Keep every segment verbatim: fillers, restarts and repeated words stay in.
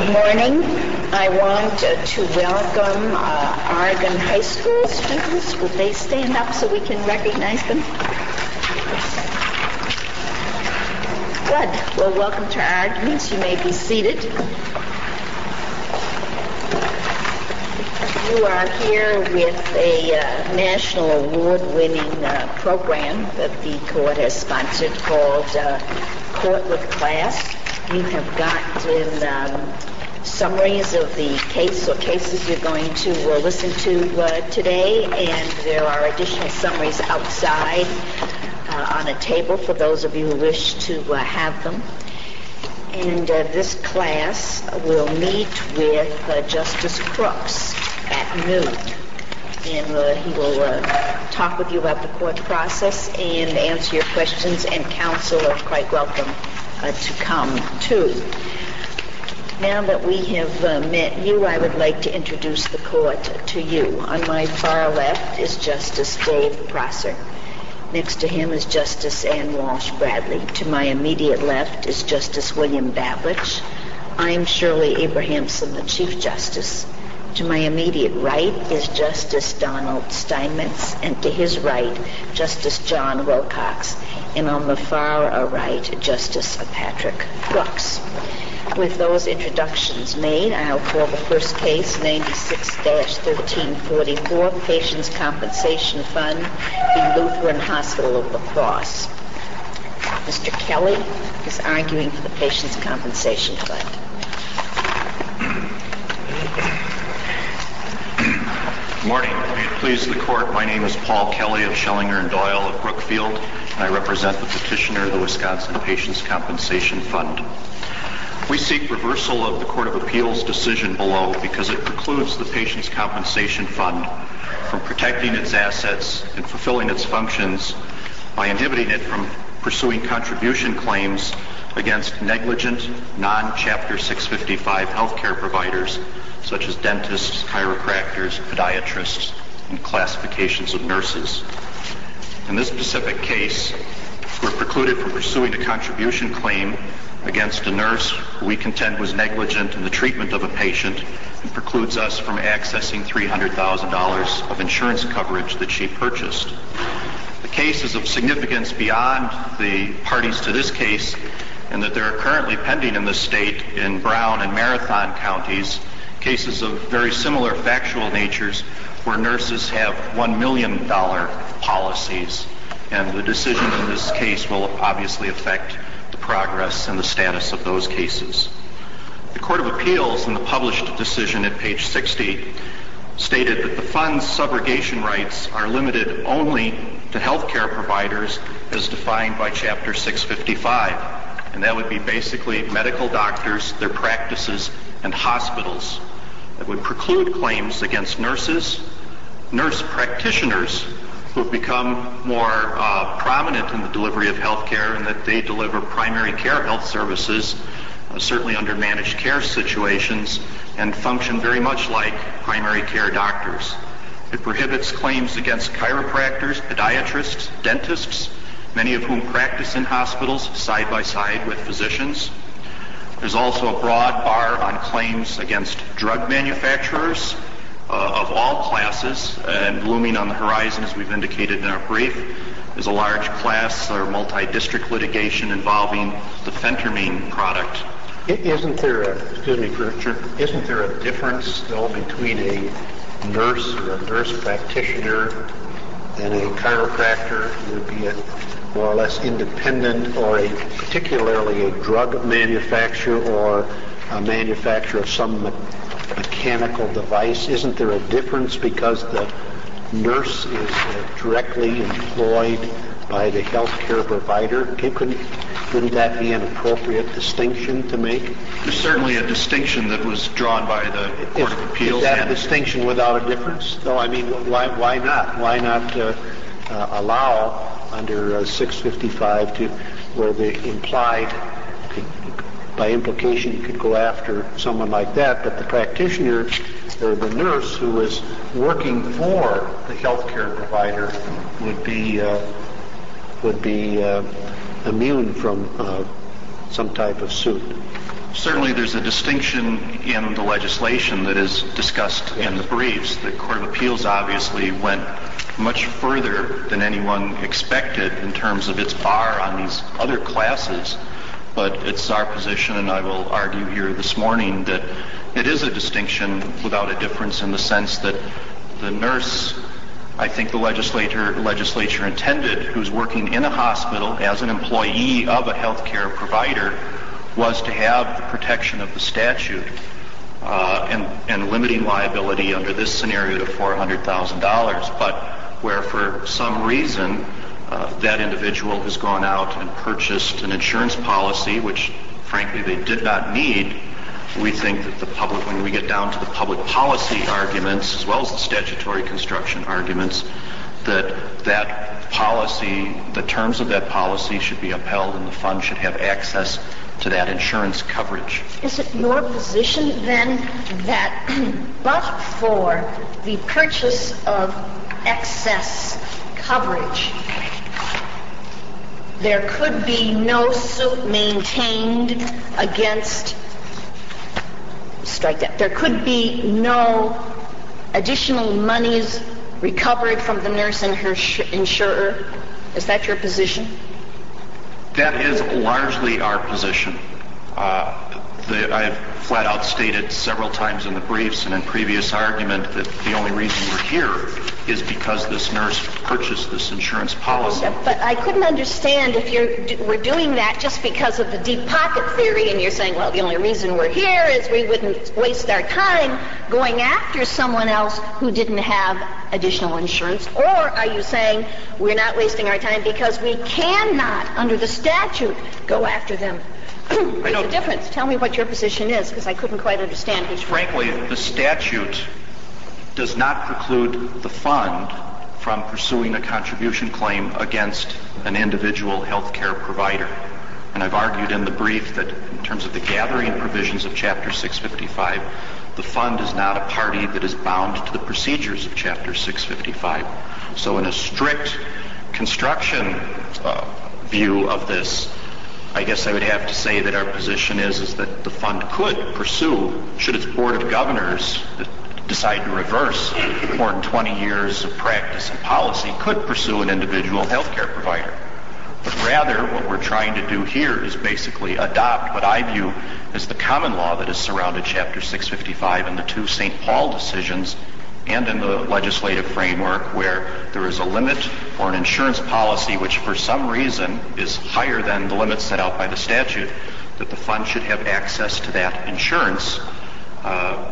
Good morning. I want uh, to welcome uh, Oregon High School students. Would they stand up so we can recognize them? Good. Well, welcome to our arguments. You may be seated. You are here with a uh, national award-winning uh, program that the court has sponsored called uh, Court with Class. You have gotten um, summaries of the case or cases you're going to uh, listen to uh, today, and there are additional summaries outside uh, on a table for those of you who wish to uh, have them. And uh, this class will meet with uh, Justice Crooks at noon, and uh, he will uh, talk with you about the court process and answer your questions, and counsel are quite welcome uh, to come too. Now that we have uh, met you, I would like to introduce the court to you. On my far left is Justice Dave Prosser. Next to him is Justice Ann Walsh Bradley. To my immediate left is Justice William Bablich. I'm Shirley Abrahamson, the Chief Justice. To my immediate right is Justice Donald Steinmetz, and to his right, Justice John Wilcox. And on the far right, Justice Patrick Brooks. With those introductions made, I'll call the first case, ninety-six dash thirteen forty-four, Patients Compensation Fund, the Lutheran Hospital of La Crosse. Mister Kelly is arguing for the Patients Compensation Fund. Good morning. May it please the court, my name is Paul Kelly of Schellinger and Doyle of Brookfield, and I represent the petitioner, the Wisconsin Patients Compensation Fund. We seek reversal of the Court of Appeals decision below because it precludes the Patients Compensation Fund from protecting its assets and fulfilling its functions by inhibiting it from pursuing contribution claims against negligent, non-Chapter six fifty-five healthcare providers such as dentists, chiropractors, podiatrists, and classifications of nurses. In this specific case, we're precluded from pursuing a contribution claim against a nurse who we contend was negligent in the treatment of a patient and precludes us from accessing three hundred thousand dollars of insurance coverage that she purchased. The case is of significance beyond the parties to this case in that there are currently pending in the state in Brown and Marathon counties cases of very similar factual natures where nurses have one million dollars policies, and the decision in this case will obviously affect the progress and the status of those cases. The Court of Appeals, in the published decision at page sixty, stated that the fund's subrogation rights are limited only to healthcare providers as defined by Chapter six fifty-five, and that would be basically medical doctors, their practices, and hospitals. That would preclude claims against nurses, nurse practitioners who have become more uh, prominent in the delivery of health care, and that they deliver primary care health services, uh, certainly under managed care situations, and function very much like primary care doctors. It prohibits claims against chiropractors, podiatrists, dentists, many of whom practice in hospitals side by side with physicians. There's also a broad bar on claims against drug manufacturers uh, of all classes, and looming on the horizon, as we've indicated in our brief, is a large class or multi-district litigation involving the phentermine product. Isn't there a, excuse me, for, sure. Isn't there a difference, though, between a nurse or a nurse practitioner and a chiropractor who would be a more or less independent, or a particularly a drug manufacturer or a manufacturer of some me- mechanical device? Isn't there a difference because the nurse is uh, directly employed by the healthcare provider? Couldn't, couldn't that be an appropriate distinction to make? There's certainly a distinction that was drawn by the Court of Appeals. Is that a distinction without a difference? Though, I mean, why, why not? Why not uh, uh, allow under uh, six fifty-five to where the implied, could, by implication, you could go after someone like that, but the practitioner or the nurse who is working for the healthcare provider would be uh, would be uh, immune from uh, some type of suit. Certainly there's a distinction in the legislation that is discussed in the briefs. The Court of Appeals obviously went much further than anyone expected in terms of its bar on these other classes, but it's our position, and I will argue here this morning, that it is a distinction without a difference in the sense that the nurse, I think the legislature, legislature intended, who's working in a hospital as an employee of a healthcare provider, was to have the protection of the statute uh, and, and limiting liability under this scenario to four hundred thousand dollars. But where for some reason uh, that individual has gone out and purchased an insurance policy, which frankly they did not need, we think that the public, when we get down to the public policy arguments as well as the statutory construction arguments, that that policy, the terms of that policy should be upheld and the fund should have access to that insurance coverage. Is it your position then that but for the purchase of excess coverage, there could be no suit maintained against, strike that, there could be no additional monies recovered from the nurse and her sh- insurer? Is that your position? That is largely our position. Uh, the, I have flat out stated several times in the briefs and in previous argument that the only reason we're here is because this nurse purchased this insurance policy. But I couldn't understand if you're we're doing that just because of the deep pocket theory, and you're saying, well, the only reason we're here is we wouldn't waste our time going after someone else who didn't have additional insurance. Or are you saying we're not wasting our time because we cannot, under the statute, go after them? There's a difference. Tell me what your position is, because I couldn't quite understand which one. Frankly, the statute does not preclude the fund from pursuing a contribution claim against an individual health care provider. And I've argued in the brief that in terms of the gathering provisions of Chapter six fifty-five, the fund is not a party that is bound to the procedures of Chapter six fifty-five. So in a strict construction uh, view of this, I guess I would have to say that our position is, is that the fund could pursue, should its Board of Governors decide to reverse more than twenty years of practice and policy, could pursue an individual health care provider. But rather, what we're trying to do here is basically adopt what I view as the common law that has surrounded Chapter six fifty-five and the two Saint Paul decisions, and in the legislative framework where there is a limit for an insurance policy which for some reason is higher than the limits set out by the statute, that the fund should have access to that insurance uh,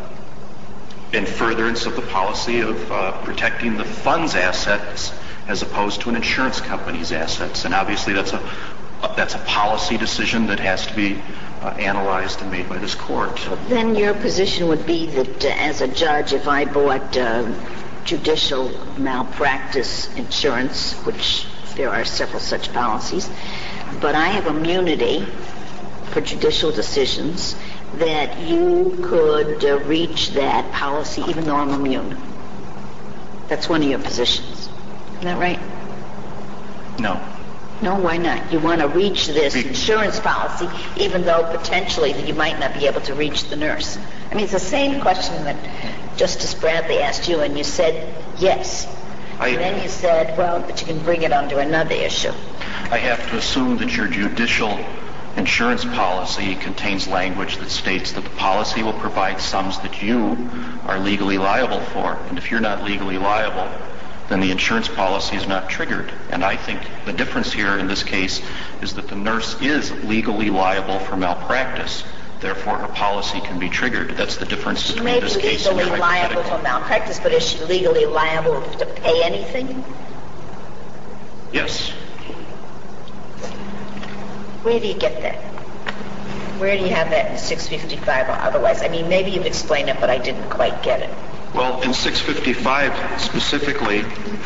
in furtherance of the policy of uh, protecting the fund's assets as opposed to an insurance company's assets. And obviously that's a that's a policy decision that has to be uh, analyzed and made by this court. Then your position would be that uh, as a judge, if I bought uh, judicial malpractice insurance, which there are several such policies, but I have immunity for judicial decisions, that you could uh, reach that policy even though I'm immune. That's one of your positions. Isn't that right? No. No, why not? You want to reach this insurance policy even though potentially you might not be able to reach the nurse. I mean, it's the same question that Justice Bradley asked you, and you said yes. I, and then you said, well, but you can bring it under another issue. I have to assume that your judicial insurance policy contains language that states that the policy will provide sums that you are legally liable for. And if you're not legally liable, then the insurance policy is not triggered. And I think the difference here in this case is that the nurse is legally liable for malpractice. Therefore, her policy can be triggered. That's the difference She between this case and your may be legally liable for malpractice, but is she legally liable to pay anything? Yes. Where do you get that? Where do you have that in six fifty-five or otherwise? I mean, maybe you've explained it, but I didn't quite get it. Well, in six fifty-five specifically,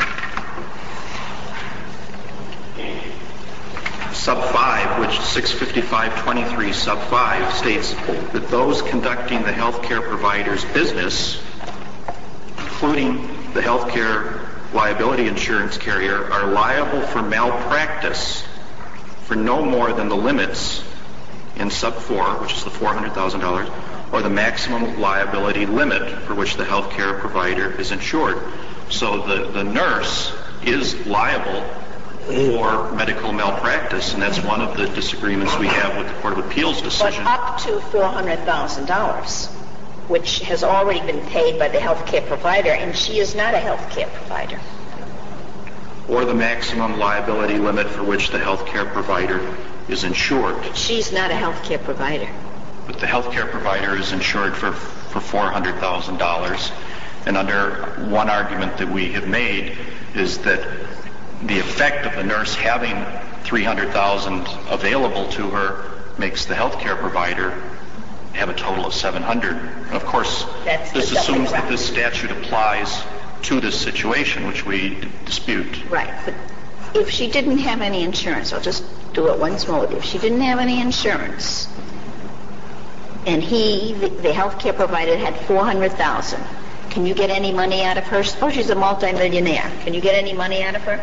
sub five, which six fifty-five twenty-three sub five states that those conducting the healthcare provider's business, including the healthcare liability insurance carrier, are liable for malpractice for no more than the limits in sub four, which is the four hundred thousand dollars, or the maximum liability limit for which the health care provider is insured. So the, the nurse is liable for medical malpractice, and that's one of the disagreements we have with the Court of Appeals decision. But up to four hundred thousand dollars, which has already been paid by the health care provider, and she is not a health care provider. Or the maximum liability limit for which the health care provider is insured. She's not a health care provider. But the health care provider is insured for, for four hundred thousand dollars. And under one argument that we have made is that the effect of the nurse having three hundred thousand dollars available to her makes the health care provider have a total of seven hundred thousand dollars. Of course, That's this assumes that right. this statute applies to this situation, which we d- dispute. Right, but if she didn't have any insurance, I'll just do it once more with you. If she didn't have any insurance, and he, the, the health care provider, had four hundred thousand dollars, can you get any money out of her? Suppose she's a multimillionaire. Can you get any money out of her?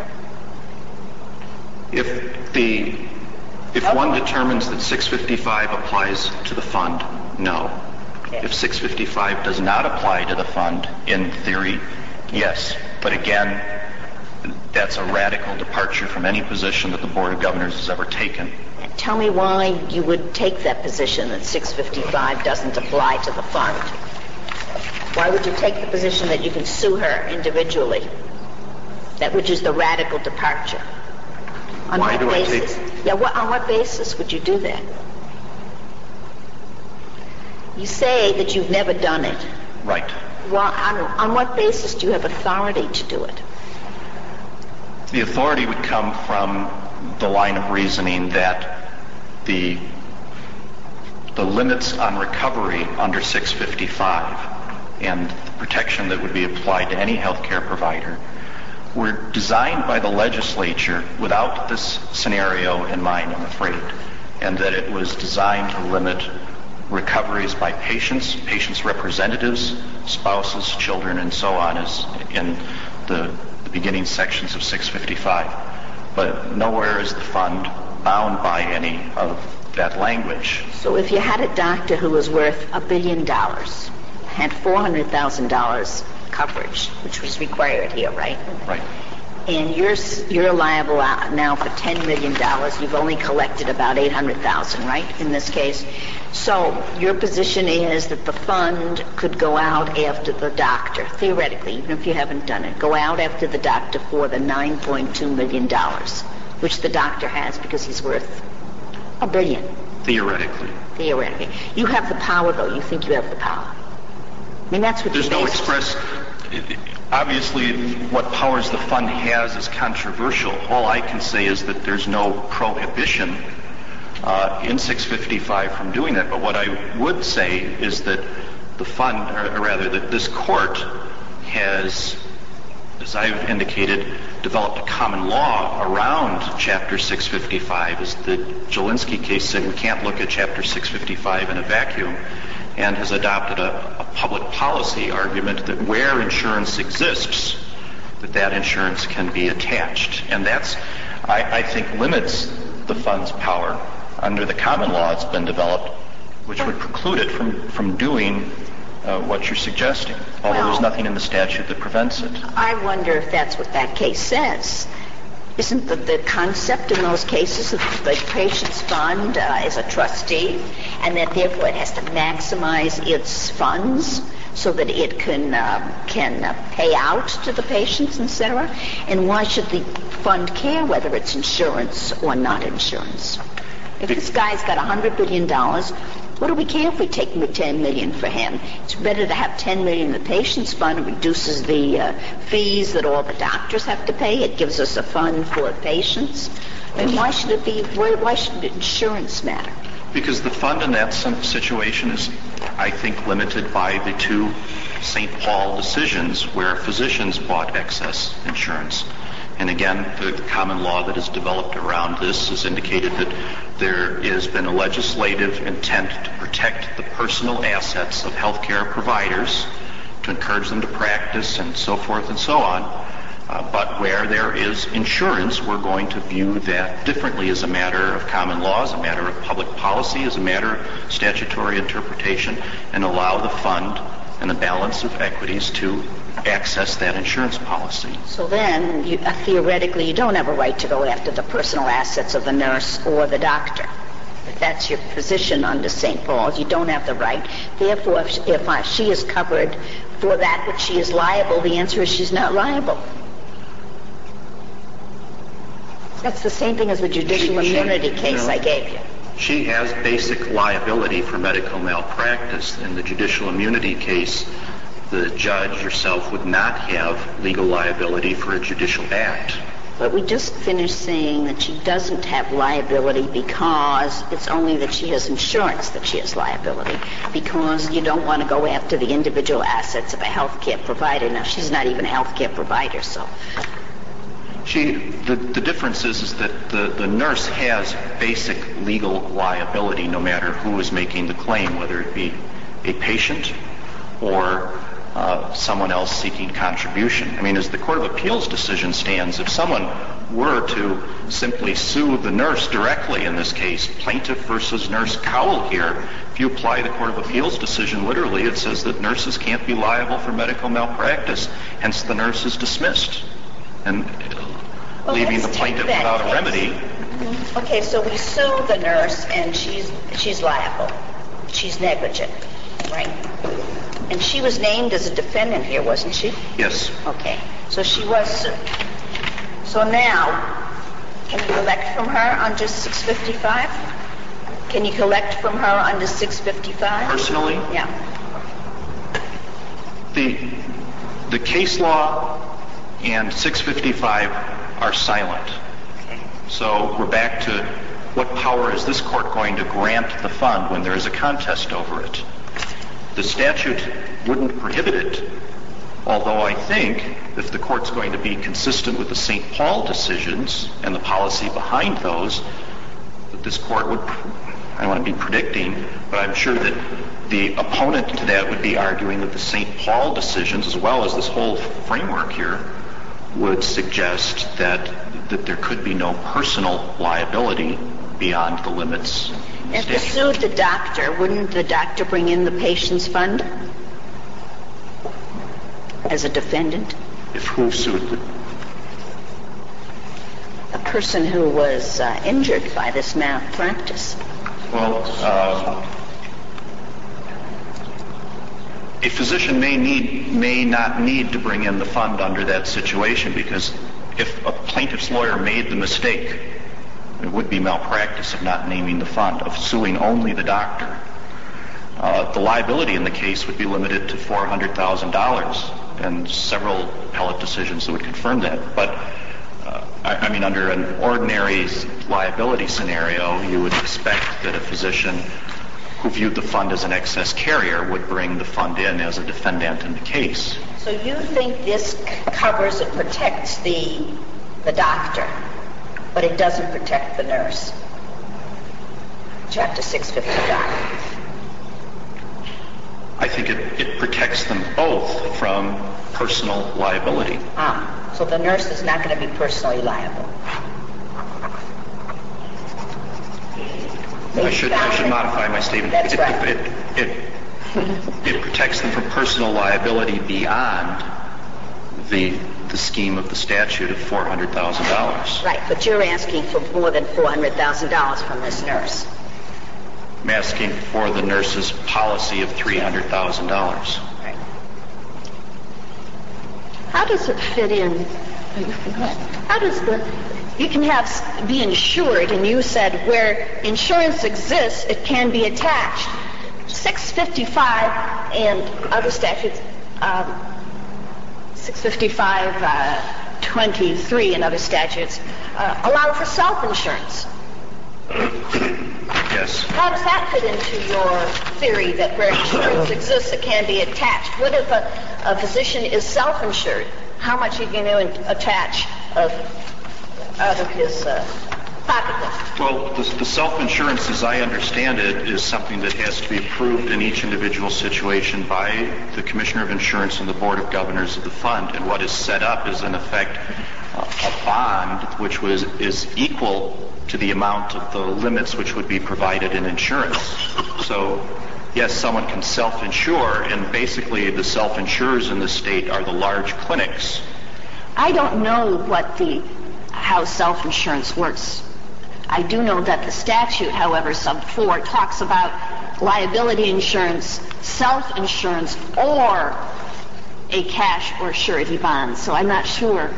If the if Okay. one determines that six fifty-five applies to the fund, no. Okay. If six fifty-five does not apply to the fund, in theory, yes. But again, that's a radical departure from any position that the Board of Governors has ever taken. Tell me why you would take that position that six fifty-five doesn't apply to the fund. Why would you take the position that you can sue her individually? That which is the radical departure. On Why what do I basis? take- Yeah, what, on what basis would you do that? You say that you've never done it. Right. Well, on, on what basis do you have authority to do it? The authority would come from the line of reasoning that the the limits on recovery under six fifty-five and the protection that would be applied to any health care provider were designed by the legislature without this scenario in mind, I'm afraid, and that it was designed to limit recoveries by patients, patients' representatives, spouses, children, and so on, as in the, the beginning sections of six fifty-five. But nowhere is the fund bound by any of that language. So if you had a doctor who was worth a billion dollars, had four hundred thousand dollars coverage, which was required here, right? Right. And you're you're liable now for ten million dollars. You've only collected about eight hundred thousand dollars, right, in this case? So your position is that the fund could go out after the doctor, theoretically, even if you haven't done it, go out after the doctor for the nine point two million dollars, which the doctor has because he's worth a billion. Theoretically. Theoretically. You have the power, though. You think you have the power. I mean, that's what There's you no base- express... Obviously, what powers the fund has is controversial. All I can say is that there's no prohibition uh, in six fifty-five from doing that. But what I would say is that the fund, or rather that this court has, as I've indicated, developed a common law around Chapter six fifty-five. As the Jelinski case said, we can't look at Chapter six fifty-five in a vacuum, and has adopted a, a public policy argument that where insurance exists, that that insurance can be attached. And that's, I, I think, limits the fund's power under the common law that's been developed, which would preclude it from, from doing uh, what you're suggesting, although Well, there's nothing in the statute that prevents it. I wonder if that's what that case says. Isn't the, the concept in those cases of the patient's fund uh, as a trustee, and that therefore it has to maximize its funds so that it can uh, can uh, pay out to the patients, et cetera? And why should the fund care whether it's insurance or not insurance? If this guy's got one hundred billion dollars, what do we care if we take ten million dollars for him? It's better to have ten million dollars in the patient's fund. It reduces the uh, fees that all the doctors have to pay. It gives us a fund for patients. I mean, why should it be, why, why should insurance matter? Because the fund in that sim- situation is, I think, limited by the two Saint Paul decisions where physicians bought excess insurance. And again, the common law that is developed around this has indicated that there has been a legislative intent to protect the personal assets of healthcare providers, to encourage them to practice and so forth and so on. Uh, but where there is insurance, we're going to view that differently as a matter of common law, as a matter of public policy, as a matter of statutory interpretation, and allow the fund and the balance of equities to access that insurance policy. So then, you, uh, theoretically, you don't have a right to go after the personal assets of the nurse or the doctor. If that's your position under Saint Paul's, you don't have the right. Therefore, if, if uh, she is covered for that which she is liable, the answer is she's not liable. That's the same thing as the judicial She- she- immunity case no. I gave you. She has basic liability for medical malpractice. In the judicial immunity case, the judge herself would not have legal liability for a judicial act. But we just finished saying that she doesn't have liability because it's only that she has insurance that she has liability, because you don't want to go after the individual assets of a health care provider. Now, she's not even a health care provider, so... She, the, the difference is, is that the, the nurse has basic legal liability no matter who is making the claim, whether it be a patient or uh, someone else seeking contribution. I mean, as the Court of Appeals decision stands, if someone were to simply sue the nurse directly in this case, plaintiff versus Nurse Cowell here, if you apply the Court of Appeals decision literally, it says that nurses can't be liable for medical malpractice, hence the nurse is dismissed. And Well, leaving the let's plaintiff take that without a case. remedy. Okay, so we sue the nurse and she's she's liable. She's negligent, right? And she was named as a defendant here, wasn't she? Yes. Okay, so she was sued. So now, can you collect from her under six fifty-five? Can you collect from her under six fifty-five? Personally, Yeah. the the case law and six fifty-five are silent. So we're back to what power is this court going to grant the fund when there is a contest over it? The statute wouldn't prohibit it, although I think if the court's going to be consistent with the Saint Paul decisions and the policy behind those, that this court would, I don't want to be predicting, but I'm sure that the opponent to that would be arguing that the Saint Paul decisions, as well as this whole framework here, would suggest that that there could be no personal liability beyond the limits. If you sued the doctor, wouldn't the doctor bring in the patient's fund as a defendant? If who sued the... A person who was uh, injured by this malpractice. Well, uh, a physician may need, may not need to bring in the fund under that situation, because if a plaintiff's lawyer made the mistake, it would be malpractice of not naming the fund, of suing only the doctor. Uh, the liability in the case would be limited to four hundred thousand dollars, and several appellate decisions that would confirm that. But, uh, I, I mean, under an ordinary liability scenario, you would expect that a physician who viewed the fund as an excess carrier would bring the fund in as a defendant in the case. So you think this c- covers and protects the the doctor, but it doesn't protect the nurse? Chapter six fifty-five. I think it, it protects them both from personal liability. Ah, so the nurse is not going to be personally liable. I should, I should modify my statement. That's it, right. It, it, it, it protects them from personal liability beyond the the scheme of the statute of four hundred thousand dollars. Right, but you're asking for more than four hundred thousand dollars from this nurse. I'm asking for the nurse's policy of three hundred thousand dollars. Right. How does it fit in? How does the, you can have, be insured, and you said where insurance exists, it can be attached. six fifty-five and other statutes, um, six fifty-five twenty-three and other statutes uh, allow for self-insurance. Yes. How does that fit into your theory that where insurance exists, it can be attached? What if a, a physician is self-insured? How much are you going to attach of out of his uh, pocketbook. Well, the, the self-insurance, as I understand it, is something that has to be approved in each individual situation by the Commissioner of Insurance and the Board of Governors of the fund. And what is set up is, in effect, uh, a bond which was is equal to the amount of the limits which would be provided in insurance. So, yes, someone can self-insure, and basically the self-insurers in the state are the large clinics. I don't know what the how self-insurance works. I do know that the statute, however, sub four, talks about liability insurance, self-insurance, or a cash or surety bond. So I'm not sure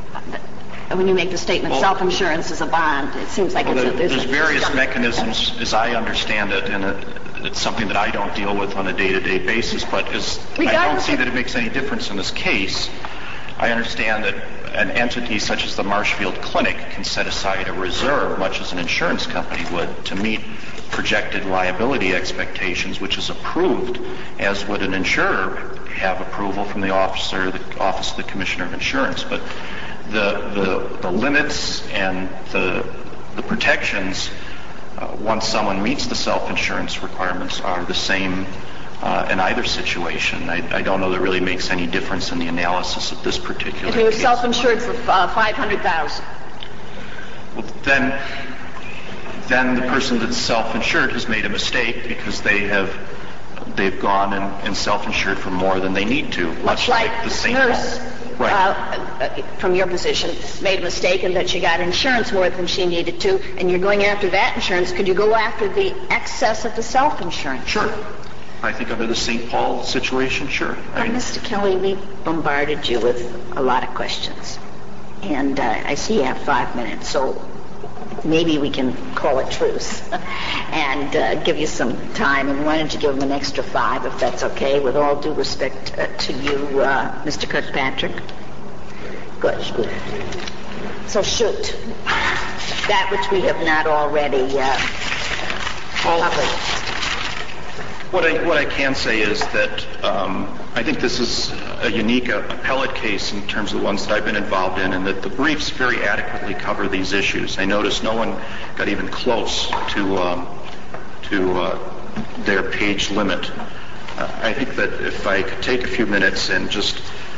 when you make the statement well, self-insurance is a bond. It seems like well, it's a, there's, there's a, various a, mechanisms, as I understand it, and it, it's something that I don't deal with on a day-to-day basis, but as I don't see that it makes any difference in this case. I understand that an entity such as the Marshfield Clinic can set aside a reserve, much as an insurance company would, to meet projected liability expectations, which is approved, as would an insurer have approval from the officer, the Office of the Commissioner of Insurance. But the the, the limits and the the protections, uh, once someone meets the self-insurance requirements, are the same Uh, in either situation. I, I don't know that it really makes any difference in the analysis of this particular if he was case. self-insured for uh, five hundred thousand dollars. Well, then, then the person that's self-insured has made a mistake because they have they've gone and, and self-insured for more than they need to. Much like, like the this Saint nurse, Paul. Right. Uh, from your position, made a mistake in that she got insurance more than she needed to, and you're going after that insurance. Could you go after the excess of the self-insurance? Sure. I think under the Saint Paul situation, sure. Well, Mister Kelly, we bombarded you with a lot of questions. And uh, I see you have five minutes, so maybe we can call a truce and uh, give you some time. And why don't you give them an extra five, if that's okay, with all due respect uh, to you, uh, Mister Kirkpatrick? Good. So shoot. That which we have not already uh, covered. What I, what I can say is that um, I think this is a unique uh, appellate case in terms of the ones that I've been involved in, and that the briefs very adequately cover these issues. I noticed no one got even close to um, to uh, their page limit. Uh, I think that if I could take a few minutes and just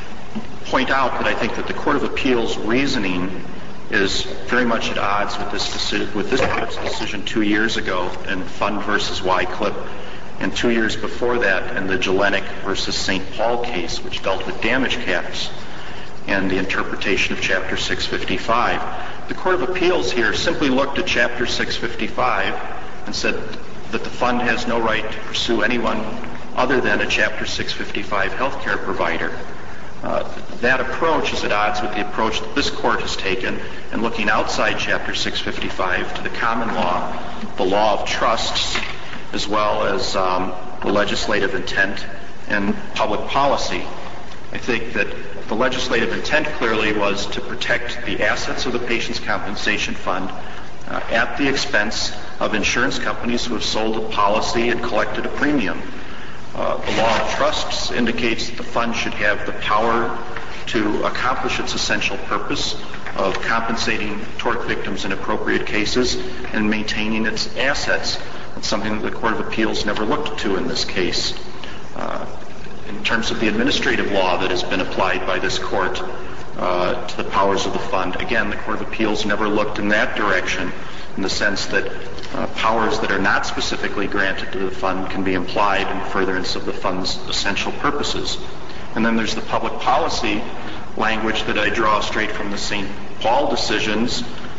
point out that I think that the Court of Appeals reasoning is very much at odds with this deci- with this court's decision two years ago in Fund versus Wycliffe, and two years before that in the Jelenic versus Saint Paul case, which dealt with damage caps and the interpretation of Chapter six fifty-five. The Court of Appeals here simply looked at Chapter six fifty-five and said that the fund has no right to pursue anyone other than a Chapter six fifty-five healthcare provider. Uh, that approach is at odds with the approach that this court has taken in looking outside Chapter six fifty-five to the common law, the law of trusts, as well as um, the legislative intent and public policy. I think that the legislative intent clearly was to protect the assets of the Patients' Compensation Fund uh, at the expense of insurance companies who have sold a policy and collected a premium. Uh, the law of trusts indicates that the fund should have the power to accomplish its essential purpose of compensating tort victims in appropriate cases and maintaining its assets. It's something that the Court of Appeals never looked to in this case. Uh, in terms of the administrative law that has been applied by this court uh, to the powers of the fund, again, the Court of Appeals never looked in that direction, in the sense that uh, powers that are not specifically granted to the fund can be implied in furtherance of the fund's essential purposes. And then there's the public policy language that I draw straight from the Saint Paul decisions,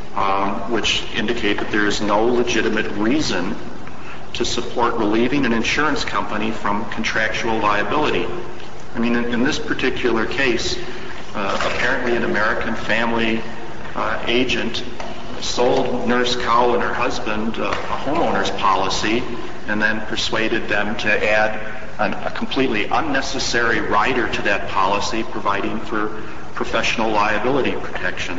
um, which indicate that there is no legitimate reason to support relieving an insurance company from contractual liability. I mean, in, in this particular case, uh, apparently an American family uh, agent sold Nurse Cow and her husband uh, a homeowner's policy and then persuaded them to add an, a completely unnecessary rider to that policy, providing for professional liability protection.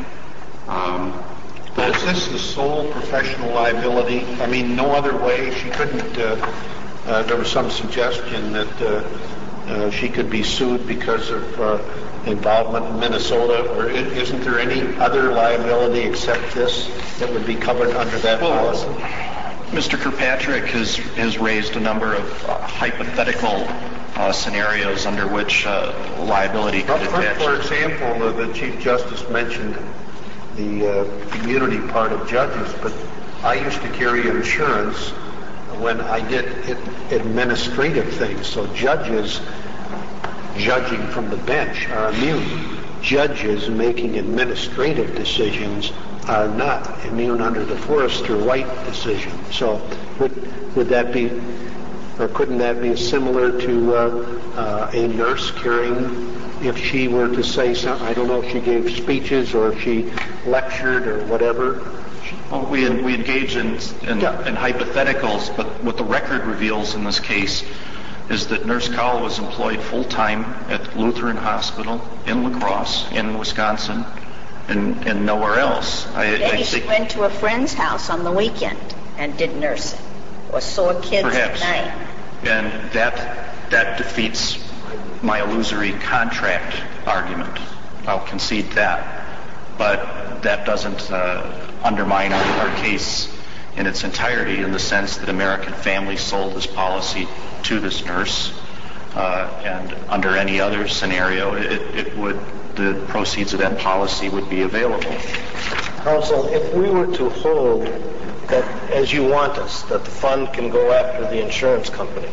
Um, Well, is this the sole professional liability? I mean, no other way? She couldn't, uh, uh, there was some suggestion that uh, uh, she could be sued because of uh, involvement in Minnesota, or isn't there any other liability except this that would be covered under that well, policy? Mister Kirkpatrick has, has raised a number of uh, hypothetical uh, scenarios under which uh, liability could for, attach. For example, uh, the Chief Justice mentioned the uh, community part of judges, but I used to carry insurance when I did administrative things, so judges judging from the bench are immune. Judges making administrative decisions are not immune under the Forrester White decision. So would, would that be, or couldn't that be similar to uh, uh, a nurse carrying, if she were to say something, I don't know if she gave speeches or if she lectured or whatever? Well, we, we engage in, in, Yeah. in hypotheticals, but what the record reveals in this case is that Nurse Cowell was employed full-time at Lutheran Hospital in La Crosse, in Wisconsin, and, and nowhere else. I, Maybe I she think went to a friend's house on the weekend and did nursing, or saw kids perhaps, at night. and that that defeats my illusory contract argument. I'll concede that, but that doesn't uh, undermine our, our case in its entirety, in the sense that American Family sold this policy to this nurse, uh, and under any other scenario, it, it would, the proceeds of that policy would be available. Counsel, if we were to hold that, as you want us, that the fund can go after the insurance company,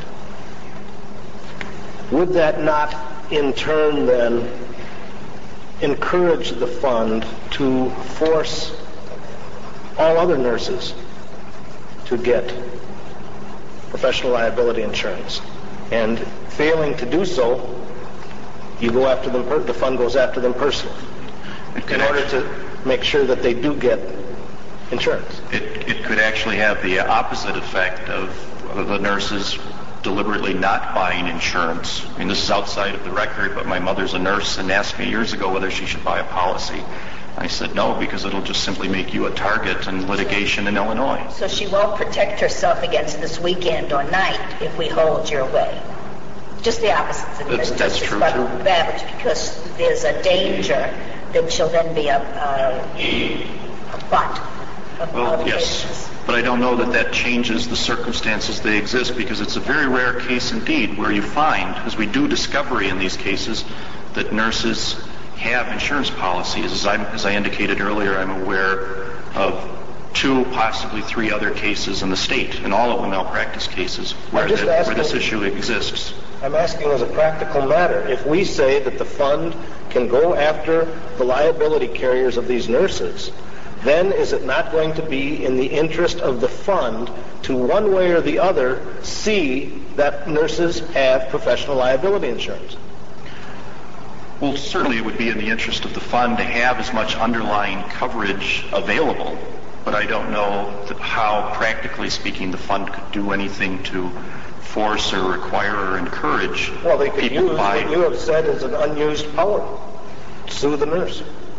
would that not in turn then encourage the fund to force all other nurses to get professional liability insurance? And failing to do so, you go after them, per- the fund goes after them personally in order to make sure that they do get insurance. It, it could actually have the opposite effect of, of the nurses deliberately not buying insurance. I mean, this is outside of the record, but my mother's a nurse and asked me years ago whether she should buy a policy. I said no, because it'll just simply make you a target in litigation in Illinois. So she won't protect herself against this weekend or night if we hold your way. Just the opposite. That's- that's true, too. Babbage, because there's a danger that she'll then be a, a, a butt of Well, of yes, cases. but I don't know that that changes the circumstances they exist, because it's a very rare case indeed where you find, as we do discovery in these cases, that nurses have insurance policies. As I, as I indicated earlier, I'm aware of two, possibly three other cases in the state, and all of them malpractice cases, where, just the, where asking- this issue exists. I'm asking as a practical matter, if we say that the fund can go after the liability carriers of these nurses, then is it not going to be in the interest of the fund to one way or the other see that nurses have professional liability insurance? Well, certainly it would be in the interest of the fund to have as much underlying coverage available, but I don't know that how, practically speaking, the fund could do anything to force or require or encourage Well, they could people use to buy. what you have said is an unused power. Sue the nurse.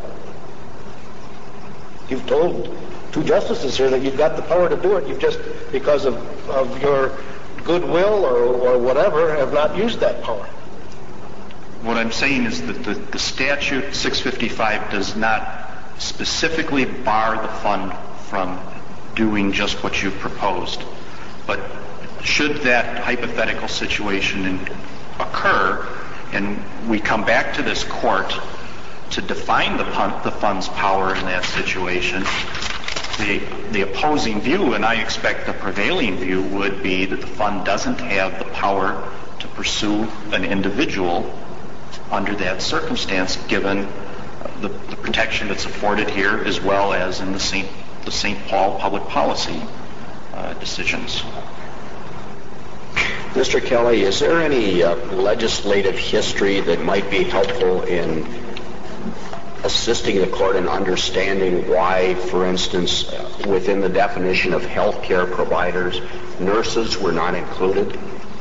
You've told two justices here that you've got the power to do it. You've just, because of, of your goodwill or, or whatever, have not used that power. What I'm saying is that the, the statute six fifty-five does not specifically bar the fund from doing just what you've proposed. But should that hypothetical situation in, occur, and we come back to this court to define the, pun, the fund's power in that situation, the, the opposing view, and I expect the prevailing view, would be that the fund doesn't have the power to pursue an individual under that circumstance, given the, the protection that's afforded here, as well as in the Saint the Saint Paul public policy uh, decisions. Mister Kelly, is there any uh, legislative history that might be helpful in assisting the court in understanding why, for instance, uh, within the definition of health care providers, nurses were not included?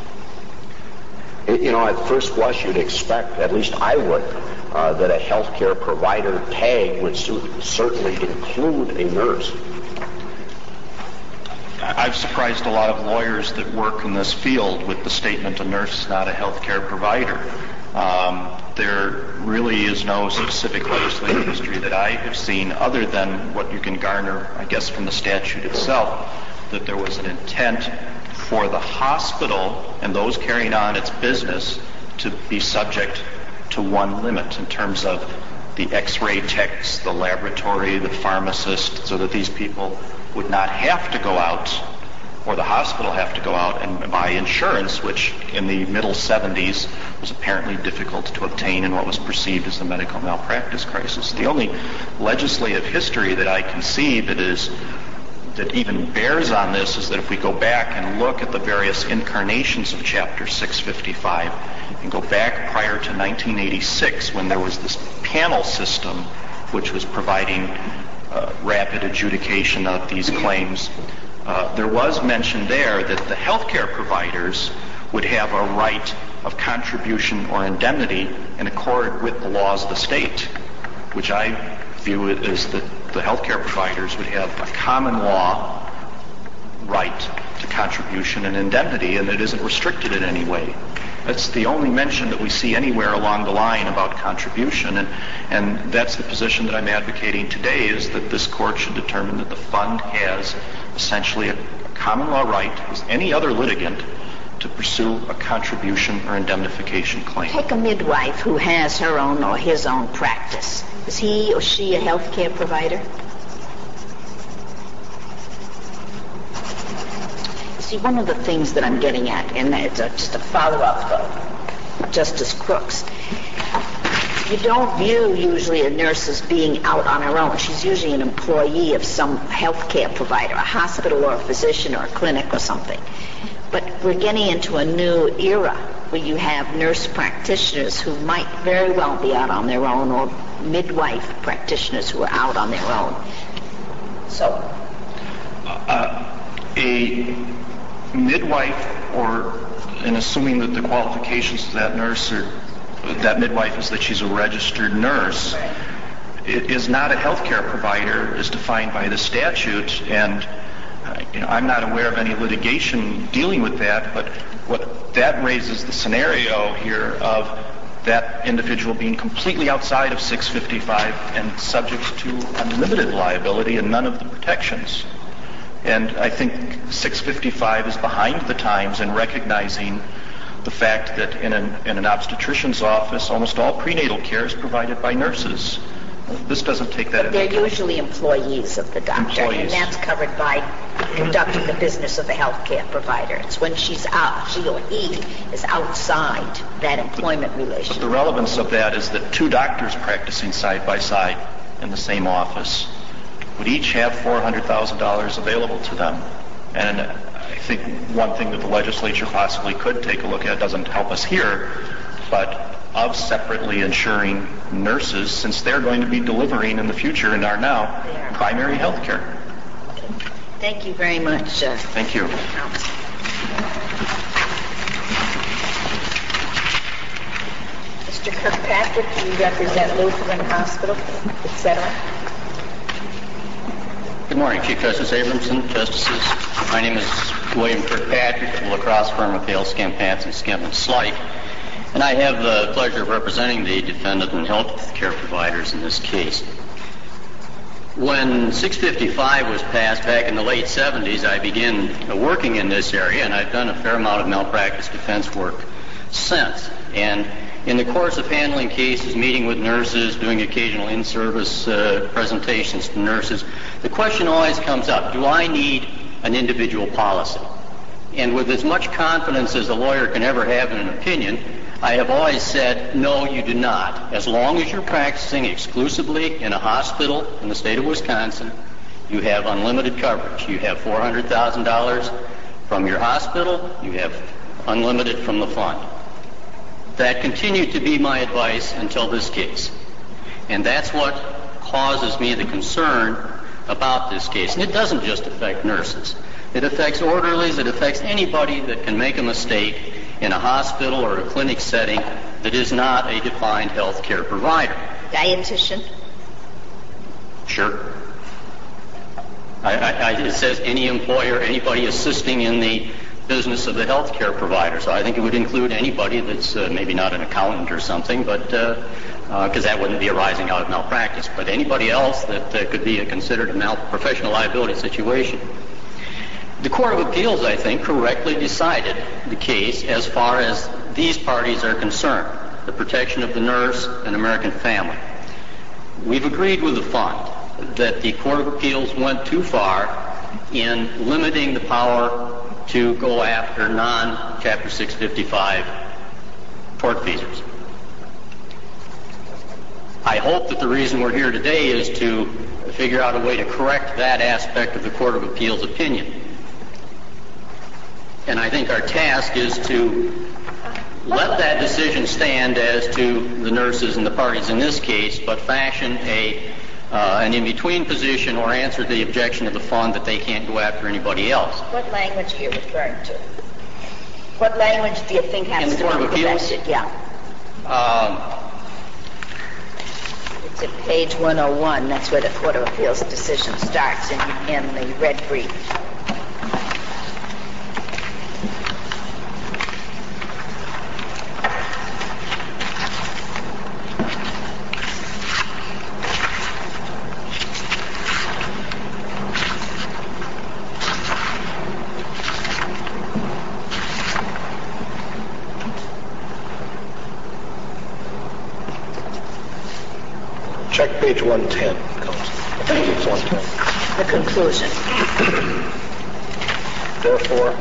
You know, at first blush, you'd expect, at least I would, uh, that a healthcare provider tag would su- certainly include a nurse. I, I've surprised a lot of lawyers that work in this field with the statement, a nurse is not a health care provider. Um, there really is no specific legislative history that I have seen other than what you can garner, I guess, from the statute itself, that there was an intent for the hospital and those carrying on its business to be subject to one limit in terms of the x-ray techs, the laboratory, the pharmacist, so that these people would not have to go out, or the hospital have to go out and buy insurance, which in the middle seventies was apparently difficult to obtain in what was perceived as the medical malpractice crisis. The only legislative history that I can see that is that even bears on this is that if we go back and look at the various incarnations of Chapter six fifty-five and go back prior to nineteen eighty-six, when there was this panel system which was providing uh, rapid adjudication of these claims, uh, there was mention there that the healthcare providers would have a right of contribution or indemnity in accord with the laws of the state, which I view it as that the healthcare providers would have a common law right to contribution and indemnity, and it isn't restricted in any way. That's the only mention that we see anywhere along the line about contribution, and, and that's the position that I'm advocating today, is that this court should determine that the fund has essentially a, a common law right as any other litigant to pursue a contribution or indemnification claim. Take a midwife who has her own or his own practice. Is he or she a health care provider? See, one of the things that I'm getting at, and it's a, just a follow-up of Justice Crooks, you don't view usually a nurse as being out on her own. She's usually an employee of some health care provider, a hospital or a physician or a clinic or something. But we're getting into a new era where you have nurse practitioners who might very well be out on their own, or midwife practitioners who are out on their own. So, uh, a midwife, or and assuming that the qualifications of that nurse or that midwife is that she's a registered nurse, it is not a health care provider as defined by the statute, and uh, you know, I'm not aware of any litigation dealing with that, but what that raises the scenario here of that individual being completely outside of six fifty-five and subject to unlimited liability and none of the protections. And I think six fifty-five is behind the times in recognizing the fact that in an, in an obstetrician's office, almost all prenatal care is provided by nurses. This doesn't take that into account. They're usually employees of the doctor, Employees. and that's covered by conducting the business of the health care provider. It's when she's out, she or he is outside that employment But relationship. the relevance of that is that two doctors practicing side by side in the same office would each have four hundred thousand dollars available to them. And I think one thing that the legislature possibly could take a look at, doesn't help us here, but of separately insuring nurses, since they're going to be delivering in the future and are now primary health care. Thank you very much. Uh, Thank you. Mister Kirkpatrick, you represent Lutheran Hospital, et cetera. Good morning, Chief Justice Abramson, Justices. My name is William Kirkpatrick of the lacrosse firm of Hale, Skampatz, and Skemp and Slight, and I have the pleasure of representing the defendant and health care providers in this case. When six fifty-five was passed back in the late seventies, I began working in this area, and I've done a fair amount of malpractice defense work since. And in the course of handling cases, meeting with nurses, doing occasional in-service uh, presentations to nurses, the question always comes up, do I need an individual policy? And with as much confidence as a lawyer can ever have in an opinion, I have always said, no, you do not. As long as you're practicing exclusively in a hospital in the state of Wisconsin, you have unlimited coverage. You have four hundred thousand dollars from your hospital. You have unlimited from the fund. That continued to be my advice until this case. And that's what causes me the concern about this case. And it doesn't just affect nurses. It affects orderlies. It affects anybody that can make a mistake in a hospital or a clinic setting that is not a defined health care provider. Dietitian? Sure. I, I, it says any employer, anybody assisting in the business of the health care provider. So I think it would include anybody that's uh, maybe not an accountant or something, but because uh, uh, that wouldn't be arising out of malpractice. But anybody else that uh, could be a, considered a mal- professional liability situation. The Court of Appeals, I think, correctly decided the case as far as these parties are concerned, the protection of the nurse and American family. We've agreed with the fund that the Court of Appeals went too far in limiting the power to go after non-Chapter six fifty-five tortfeasors. I hope that the reason we're here today is to figure out a way to correct that aspect of the Court of Appeals opinion. And I think our task is to let that decision stand as to the nurses and the parties in this case, but fashion a uh, an in-between position or answer the objection of the fund that they can't go after anybody else. What language are you referring to? What language do you think has In the to Court be of Appeals? corrected? Yeah. Um, It's at page one oh one. That's where the Court of Appeals decision starts in, in the red brief. Check page one ten. Page one ten. The conclusion. Therefore,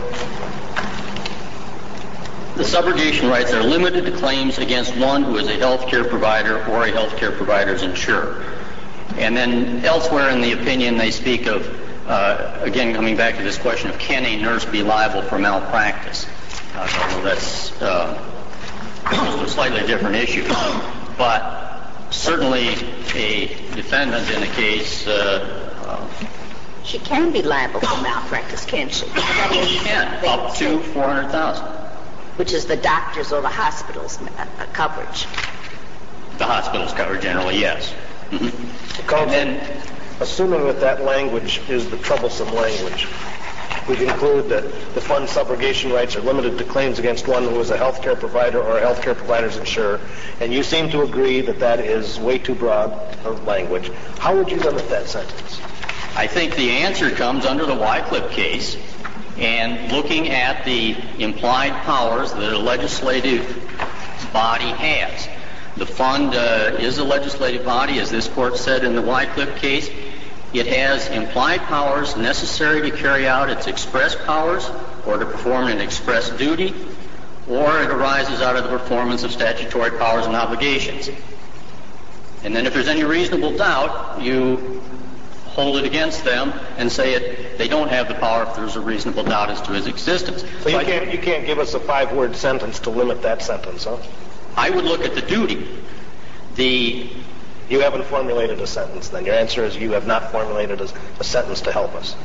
The subrogation rights are limited to claims against one who is a health care provider or a health care provider's insurer. And then elsewhere in the opinion they speak of, uh, again coming back to this question of can a nurse be liable for malpractice? Uh, although that's uh, a slightly different issue. But certainly a defendant in a case uh, uh, She can be liable for malpractice, can't she? That is, can, they up to say, four hundred thousand dollars. which is the doctor's or the hospital's uh, coverage. The hospital's covered generally, yes. Mm-hmm. Counsel, And then, assuming that that language is the troublesome language, we conclude that the fund subrogation rights are limited to claims against one who is a health care provider or a health care provider's insurer, and you seem to agree that that is way too broad of language. How would you limit that sentence? I think the answer comes under the Wycliffe case, and looking at the implied powers that a legislative body has. The fund uh, is a legislative body, as this court said in the Wycliffe case. It has implied powers necessary to carry out its express powers or to perform an express duty, or it arises out of the performance of statutory powers and obligations. And then if there's any reasonable doubt, you hold it against them and say it, they don't have the power if there's a reasonable doubt as to his existence. So So you I, can't, you can't give us a five-word sentence to limit that sentence, huh? I would look at the duty. The You haven't formulated a sentence, then. Your answer is you have not formulated a, a sentence to help us.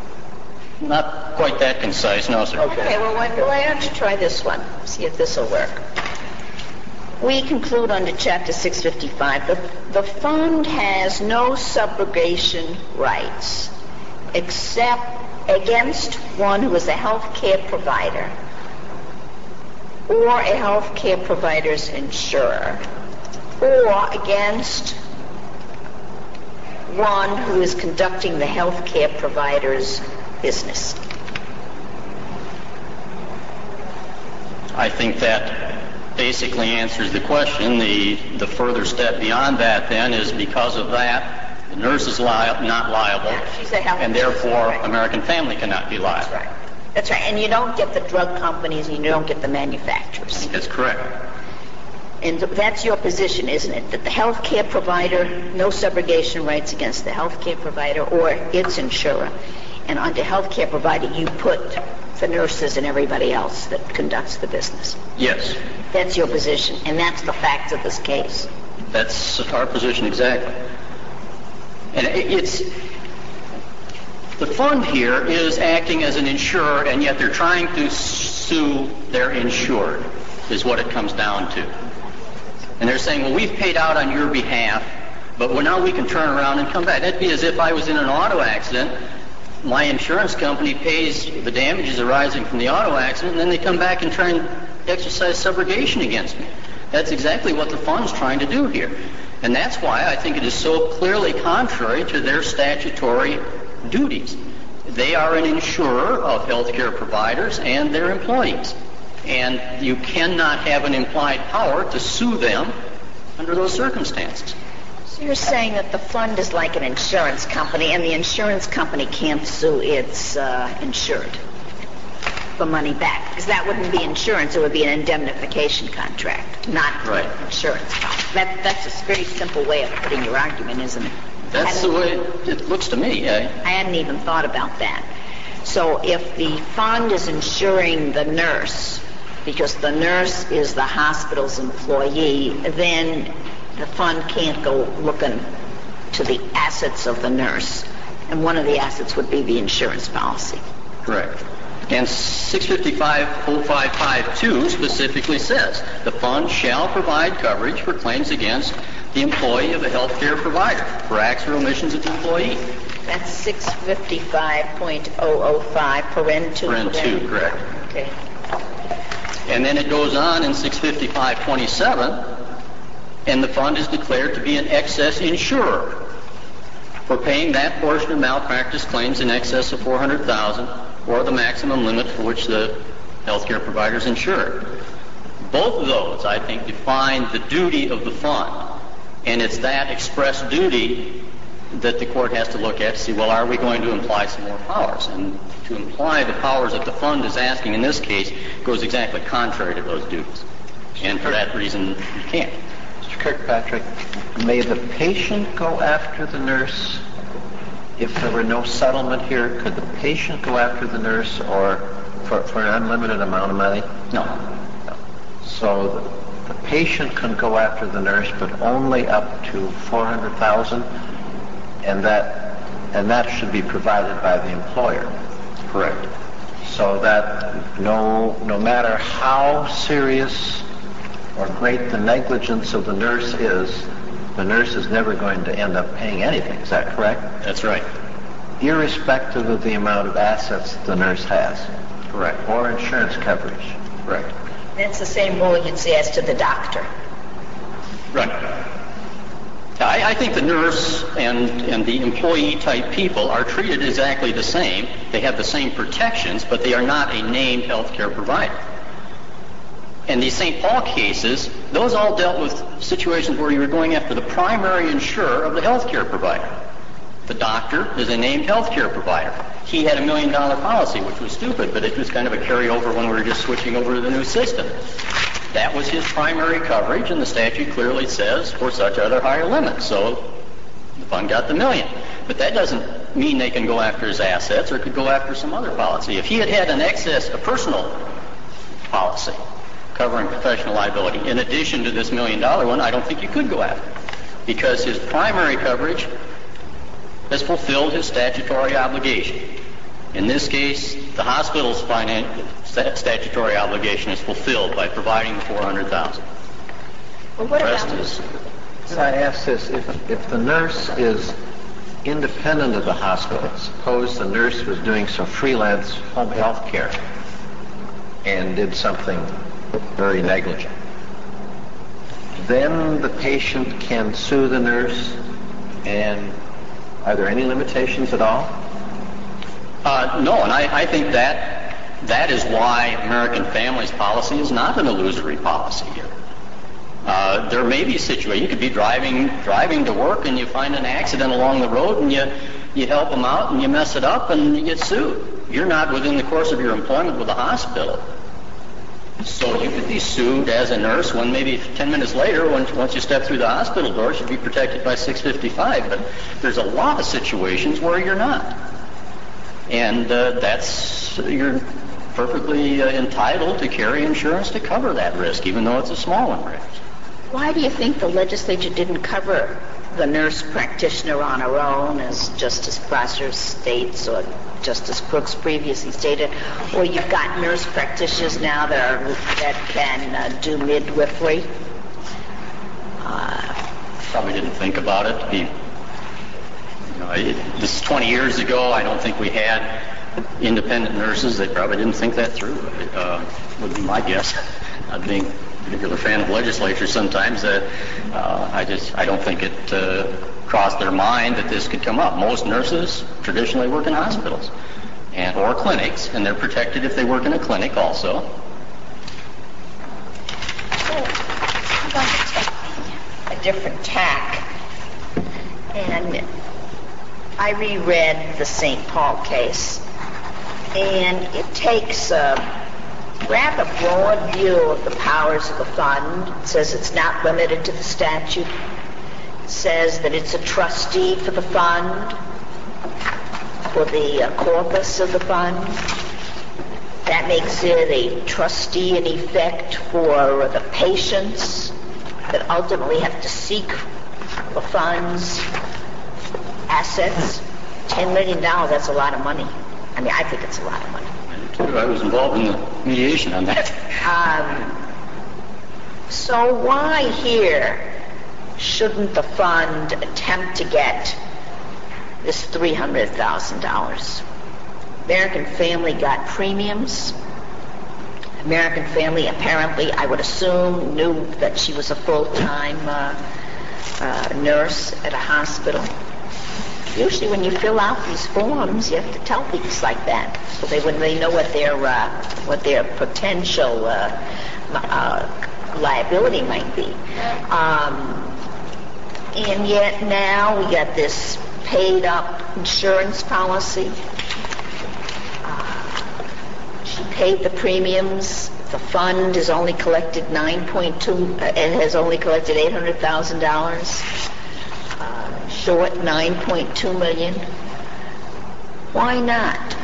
not quite that concise, no, sir. Okay, well, why, why don't you try this one? See if this will work. We conclude under Chapter six fifty-five, the, the fund has no subrogation rights except against one who is a health care provider or a health care provider's insurer, or against one who is conducting the health care provider's business. I think that basically answers the question. The the further step beyond that then is because of that, the nurse is li- not liable, Yeah, she's a health and nurse, therefore right. American Family cannot be liable. That's right. That's right. And you don't get the drug companies and you don't get the I manufacturers. think that's correct. And that's your position, isn't it? That the health care provider, no subrogation rights against the health care provider or its insurer. And under health care provider, you put the nurses and everybody else that conducts the business. Yes, That's your position. And that's the facts of this case. that's our position exactly. And it- it's the fund here is acting as an insurer, and yet they're trying to sue their insured, is what it comes down to. And they're saying, well, we've paid out on your behalf, but well, now we can turn around and come back. That'd be as if I was in an auto accident my insurance company pays the damages arising from the auto accident, and then they come back and try and exercise subrogation against me. That's exactly what the fund's trying to do here. And that's why I think it is so clearly contrary to their statutory duties. They are an insurer of healthcare providers and their employees. And you cannot have an implied power to sue them under those circumstances. So you're saying that the fund is like an insurance company, and the insurance company can't sue its uh, insured for money back, because that wouldn't be insurance, it would be an indemnification contract, not right. insurance. That, that's a very simple way of putting your argument, isn't it? That's the way it looks to me. I, I hadn't even thought about that. So if the fund is insuring the nurse, because the nurse is the hospital's employee, then the fund can't go looking to the assets of the nurse. And one of the assets would be the insurance policy. Correct. And six fifty-five oh five fifty-two specifically says the fund shall provide coverage for claims against the employee of a health care provider for acts or omissions of the employee. That's six fifty-five point oh oh five, paren two. Paren two, correct. Okay. And then it goes on in six fifty-five twenty-seven, and the fund is declared to be an excess insurer for paying that portion of malpractice claims in excess of four hundred thousand dollars or the maximum limit for which the healthcare provider is insured. Both of those, I think, define the duty of the fund. And it's that express duty that the court has to look at to see, well, are we going to imply some more powers? And to imply the powers that the fund is asking in this case goes exactly contrary to those duties. And for that reason, you can't. Mister Kirkpatrick, may the patient go after the nurse? If there were no settlement here, could the patient go after the nurse or for, for an unlimited amount of money? No. No. So the, the patient can go after the nurse, but only up to four hundred thousand dollars, and that and that should be provided by the employer. Correct. So that no no matter how serious or great the negligence of the nurse is, the nurse is never going to end up paying anything. Is that correct? That's right. Irrespective of the amount of assets the nurse has. Correct. Or insurance coverage. Correct. That's the same rule you'd say as to the doctor. Right. I, I think the nurse and, and the employee-type people are treated exactly the same. They have the same protections, but they are not a named healthcare provider. And these Saint Paul cases, those all dealt with situations where you were going after the primary insurer of the healthcare provider. The doctor is a named healthcare provider. He had a million dollar policy, which was stupid, but it was kind of a carryover when we were just switching over to the new system. That was his primary coverage, and the statute clearly says for such other higher limits. So the fund got the million. But that doesn't mean they can go after his assets or could go after some other policy. If he had had an excess, a personal policy, covering professional liability, in addition to this million dollar one, I don't think you could go after it, because his primary coverage has fulfilled his statutory obligation. In this case, the hospital's finan- statutory obligation is fulfilled by providing the four hundred thousand dollars. Well, what Rest about is, So I ask this, if, if the nurse is independent of the hospital, suppose the nurse was doing some freelance home health care and did something very negligent, then the patient can sue the nurse, and are there any limitations at all? Uh, no, and I, I think that that is why American Families policy is not an illusory policy here. Uh, there may be situations, you could be driving driving to work and you find an accident along the road and you, you help them out and you mess it up and you get sued. You're not within the course of your employment with the hospital. So you could be sued as a nurse when maybe ten minutes later, when, once you step through the hospital door, you'd be protected by six fifty-five. But there's a lot of situations where you're not. And uh, that's, you're perfectly uh, entitled to carry insurance to cover that risk, even though it's a small one, perhaps. Why do you think the legislature didn't cover the nurse practitioner on her own, as Justice Prosser states, or Justice Crooks previously stated, or you've got nurse practitioners now that, are, that can uh, do midwifery? Uh, Probably didn't think about it. He, know, it, this is twenty years ago. I don't think we had independent nurses. They probably didn't think that through. Uh, would be my guess. Not being a particular fan of legislatures sometimes, uh, uh, I just I don't think it uh, crossed their mind that this could come up. Most nurses traditionally work in hospitals and or clinics, and they're protected if they work in a clinic also. So I'm going to take a different tack, and I reread the Saint Paul case, and it takes a rather broad view of the powers of the fund. It says it's not limited to the statute. It says that it's a trustee for the fund, for the uh, corpus of the fund. That makes it a trustee in effect for the patients that ultimately have to seek the fund's assets. ten million dollars, that's a lot of money. I mean, I think it's a lot of money. I was involved in the mediation on that. Um, so why here shouldn't the fund attempt to get this three hundred thousand dollars? American Family got premiums. American Family apparently, I would assume, knew that she was a full-time uh, uh, nurse at a hospital. Usually when you fill out these forms, you have to tell things like that, so they when they know what their uh, what their potential uh, uh, liability might be. Um, and yet now we got this paid-up insurance policy. Uh, she paid the premiums. The fund has only collected nine point two. Uh, it has only collected eight hundred thousand dollars. Short nine point two million. Why not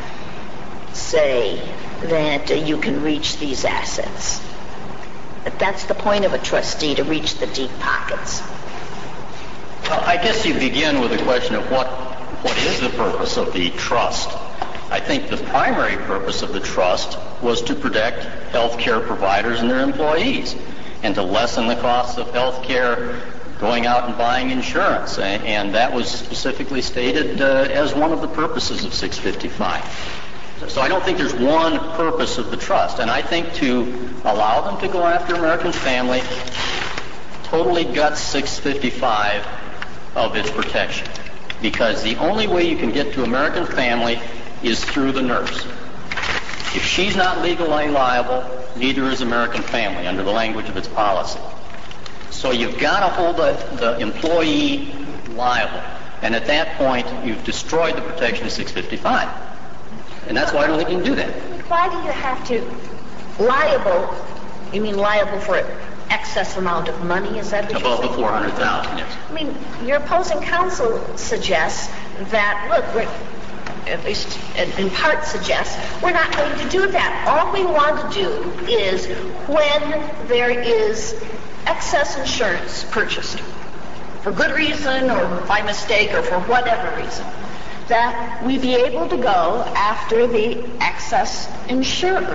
say that uh, you can reach these assets? But that's the point of a trustee, to reach the deep pockets. Well, I guess you begin with the question of what what is the purpose of the trust? I think the primary purpose of the trust was to protect health care providers and their employees, and to lessen the costs of health care going out and buying insurance, and that was specifically stated uh, as one of the purposes of six fifty-five. So I don't think there's one purpose of the trust, and I think to allow them to go after American Family totally guts six fifty-five of its protection, because the only way you can get to American Family is through the nurse. If she's not legally liable, neither is American Family under the language of its policy. So you've got to hold the, the employee liable. And at that point, you've destroyed the protection of six fifty-five. And that's why I don't think you can do that. Why do you have to liable? You mean liable for excess amount of money? Is that what Above you're the four hundred thousand, yes. I mean, your opposing counsel suggests that, look, we're, at least in part suggests, we're not going to do that. All we want to do is when there is excess insurance purchased for good reason or by mistake or for whatever reason, that we be able to go after the excess insurer.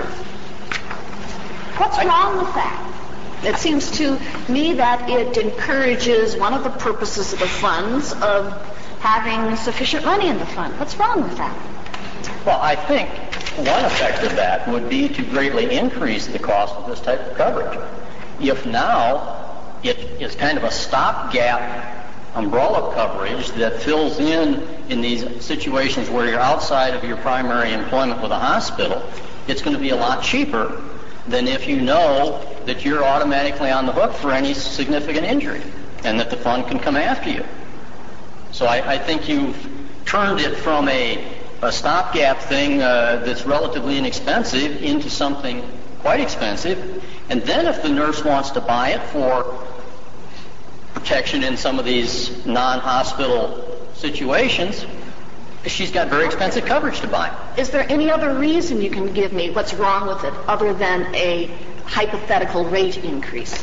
What's wrong with that? It seems to me that it encourages one of the purposes of the funds of having sufficient money in the fund. What's wrong with that? Well, I think one effect of that would be to greatly increase the cost of this type of coverage. If now it is kind of a stopgap umbrella coverage that fills in in these situations where you're outside of your primary employment with a hospital, it's going to be a lot cheaper than if you know that you're automatically on the hook for any significant injury and that the fund can come after you. So I, I think you've turned it from a, a stopgap thing uh, that's relatively inexpensive into something quite expensive. And then if the nurse wants to buy it for protection in some of these non-hospital situations, she's got very expensive coverage to buy. Is there any other reason you can give me what's wrong with it other than a hypothetical rate increase?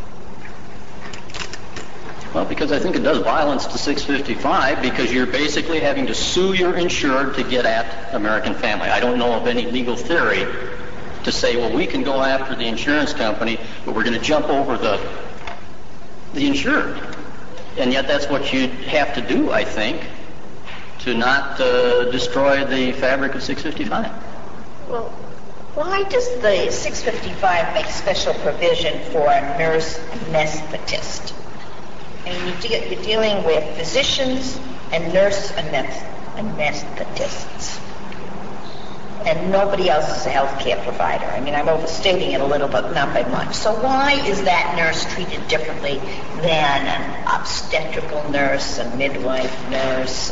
Well, because I think it does violence to six fifty-five, because you're basically having to sue your insured to get at American Family. I don't know of any legal theory to say, well, we can go after the insurance company, but we're going to jump over the the insured. And yet that's what you'd have to do, I think, to not uh, destroy the fabric of six fifty-five. Well, why does the six fifty-five make special provision for a nurse anesthetist? I mean, you de- you're dealing with physicians and nurse anest- anesthetists. And nobody else is a healthcare provider. I mean, I'm overstating it a little, but not by much. So why is that nurse treated differently than an obstetrical nurse, a midwife nurse, a,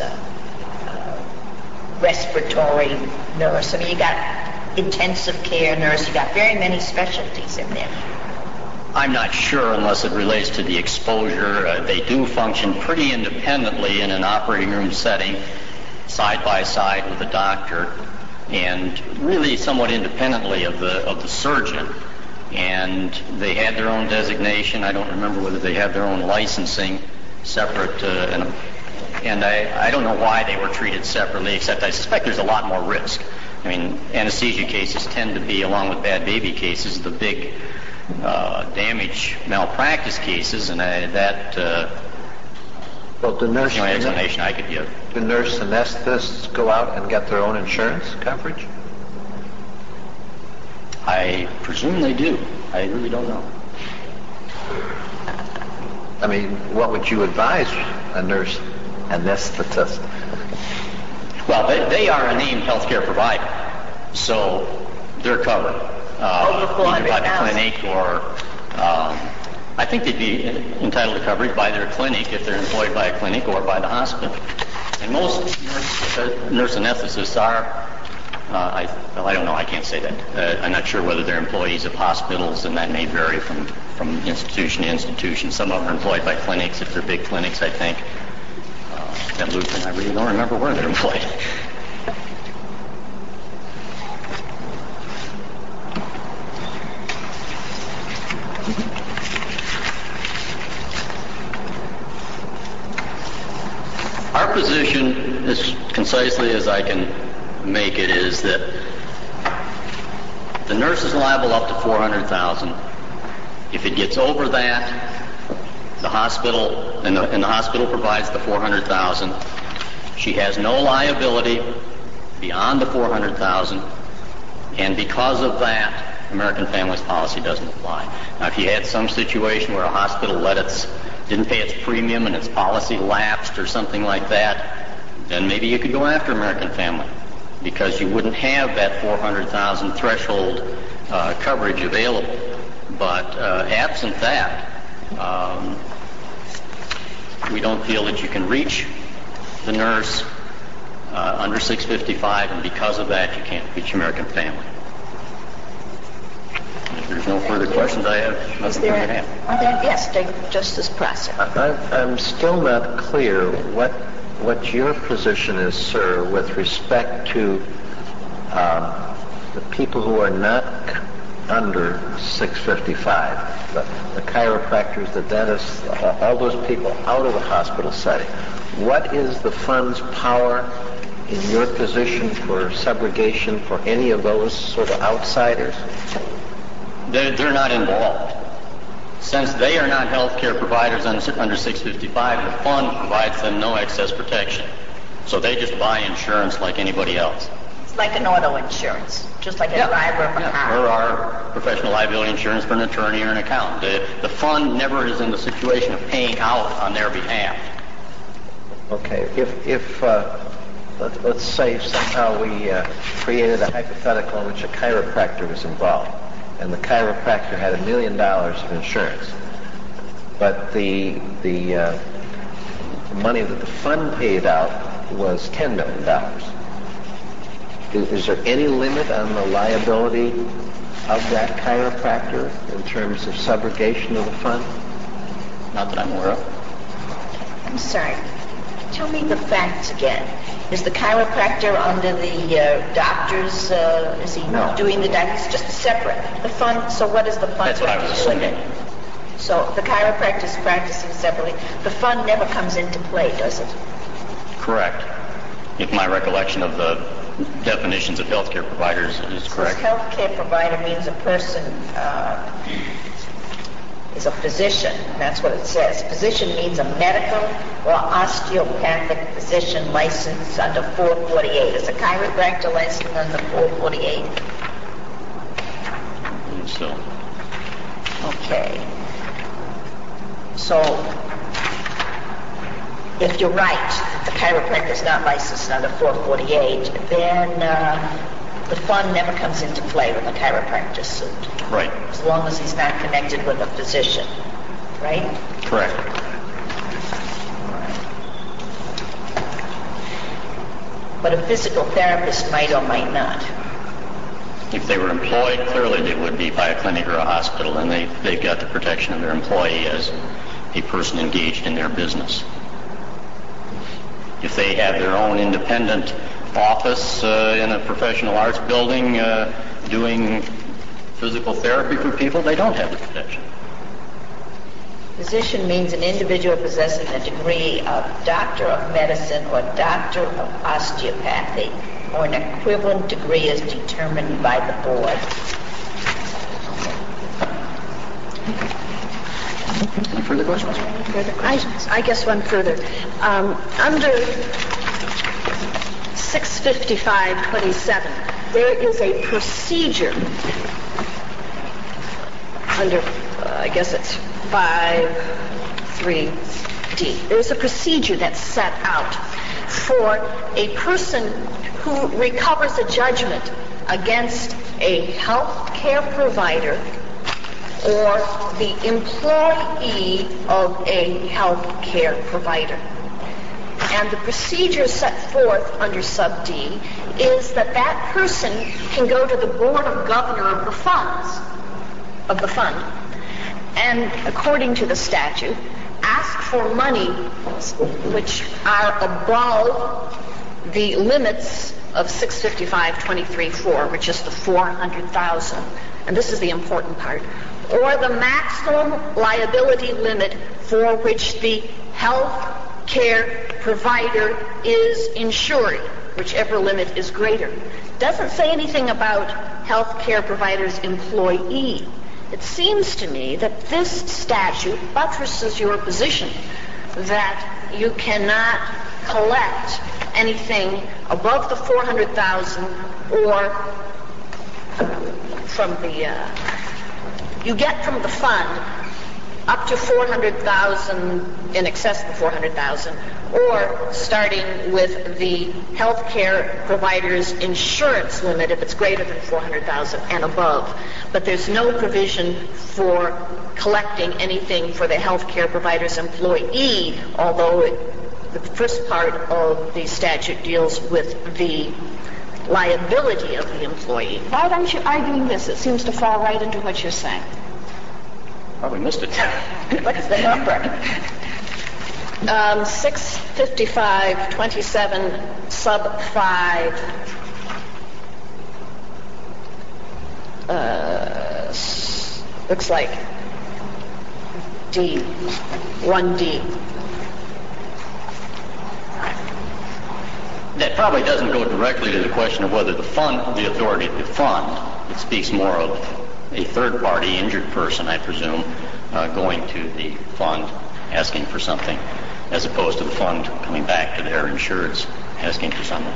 a respiratory nurse? I mean, you got intensive care nurse, you got very many specialties in there. I'm not sure unless it relates to the exposure. Uh, they do function pretty independently in an operating room setting, side by side with the doctor, and really somewhat independently of the of the surgeon. And they had their own designation. I don't remember whether they had their own licensing separate, uh, and, and I, I don't know why they were treated separately, except I suspect there's a lot more risk. I mean, anesthesia cases tend to be, along with bad baby cases, the big uh, damage malpractice cases, and I, that uh, Well, the nurse, the only explanation I could give. Do nurse anesthetists go out and get their own insurance coverage? I presume they do. I really don't know. I mean, what would you advise a nurse anesthetist? Well, they, they are a named healthcare provider, so they're covered. Uh, Over either by the four hundred thousand. clinic or, um, I think they'd be entitled to coverage by their clinic if they're employed by a clinic or by the hospital. And most nurse, uh, nurse anesthetists are, uh, I, well, I don't know, I can't say that. Uh, I'm not sure whether they're employees of hospitals, and that may vary from, from institution to institution. Some of them are employed by clinics, if they're big clinics, I think. Uh, at Lutheran, I really don't remember where they're employed. Our position, as concisely as I can make it, is that the nurse is liable up to four hundred thousand dollars. If it gets over that, the hospital, and the, and the hospital provides the four hundred thousand dollars. She has no liability beyond the four hundred thousand dollars, and because of that, American Families Policy doesn't apply. Now, if you had some situation where a hospital let its didn't pay its premium and its policy lapsed or something like that, then maybe you could go after American Family, because you wouldn't have that four hundred thousand dollars threshold uh, coverage available. But uh, absent that, um, we don't feel that you can reach the nurse uh, under six fifty-five, and because of that, you can't reach American Family. If there's no further questions, I have Is nothing there, further to add. are there, yes, Dick, Justice Prosser. I, I'm still not clear what what your position is, sir, with respect to um, the people who are not under six fifty-five, the, the chiropractors, the dentists, all those people out of the hospital setting. What is the fund's power in your position for subrogation for any of those sort of outsiders? They're, they're not involved. Since they are not health care providers under, under six fifty-five, the fund provides them no excess protection. So they just buy insurance like anybody else. It's like an auto insurance, just like a Yeah. driver of a Yeah. car. Or our professional liability insurance for an attorney or an accountant. The, the fund never is in the situation of paying out on their behalf. Okay, if, if uh, let, let's say somehow we uh, created a hypothetical in which a chiropractor was involved, and the chiropractor had a million dollars of insurance, but the the uh, money that the fund paid out was ten million dollars. Is, is there any limit on the liability of that chiropractor in terms of subrogation of the fund? Not that I'm aware of. I'm sorry. Tell me the facts again. Is the chiropractor under the uh, doctor's, uh, is he No. doing the diagnosis? Just separate. The fund, so what is the fund? That's what I was doing? assuming. So the chiropractor is practicing separately. The fund never comes into play, does it? Correct. If my recollection of the definitions of healthcare providers is So correct. healthcare provider means a person uh, is a physician. That's what it says. Physician means a medical or osteopathic physician licensed under four forty-eight. Is a chiropractor licensed under four forty-eight? So, Okay. So, if you're right, the chiropractor is not licensed under four forty-eight, then uh, the fund never comes into play with a chiropractor suit. right. As long as he's not connected with a physician, right? Correct. But a physical therapist might or might not. If they were employed, clearly they would be by a clinic or a hospital, and they, they've got the protection of their employee as a person engaged in their business. If they have their own independent office uh, in a professional arts building uh, doing physical therapy for people, they don't have the protection. Physician means an individual possessing a degree of Doctor of Medicine or Doctor of Osteopathy, or an equivalent degree as determined by the board. Any further questions? I, I guess one further. Um, under six fifty-five twenty-seven, there is a procedure under, uh, I guess it's five three D. There's a procedure that's set out for a person who recovers a judgment against a health care provider or the employee of a health care provider. And the procedure set forth under sub D is that that person can go to the board of governor of the funds, of the fund, and according to the statute, ask for money which are above the limits of six fifty-five twenty-three four, which is the four hundred thousand. And this is the important part. Or the maximum liability limit for which the health care provider is insured, whichever limit is greater. Doesn't say anything about health care provider's employee. It seems to me that this statute buttresses your position that you cannot collect anything above the four hundred thousand or from the, uh, you get from the fund up to four hundred thousand, in excess of four hundred thousand, or starting with the health care provider's insurance limit if it's greater than four hundred thousand and above. But there's no provision for collecting anything for the health care provider's employee, although it, the first part of the statute deals with the liability of the employee. Why aren't you arguing this? It seems to fall right into what you're saying. Probably missed it. What's the number? Um, six fifty-five twenty-seven sub five. Uh, s- looks like D, one D. That probably doesn't go directly to the question of whether the fund, the authority to fund, it speaks more of a third-party injured person, I presume, uh, going to the fund asking for something, as opposed to the fund coming back to their insureds asking for something.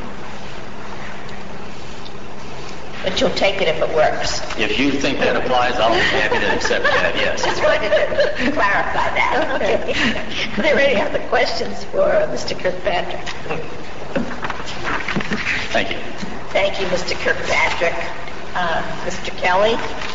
But you'll take it if it works. If you think that applies, I'll be happy to accept that, yes. Just wanted to clarify that. Okay. Are there any other questions for Mister Kirkpatrick? Thank you. Thank you, Mister Kirkpatrick. Uh, Mister Kelly?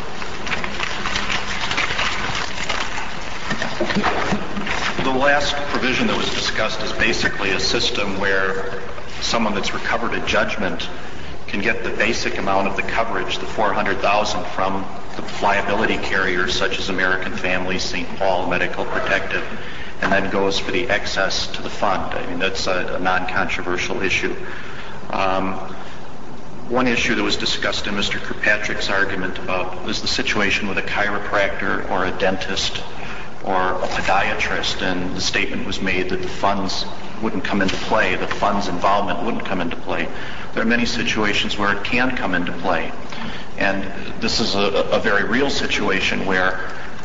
The last provision that was discussed is basically a system where someone that's recovered a judgment can get the basic amount of the coverage, the four hundred thousand dollars, from the liability carriers such as American Family, Saint Paul, Medical Protective, and then goes for the excess to the fund. I mean, that's a, a non-controversial issue. Um, one issue that was discussed in Mister Kirkpatrick's argument about was the situation with a chiropractor or a dentist or a podiatrist, and the statement was made that the funds wouldn't come into play, the fund's involvement wouldn't come into play. There are many situations where it can come into play. And this is a, a very real situation where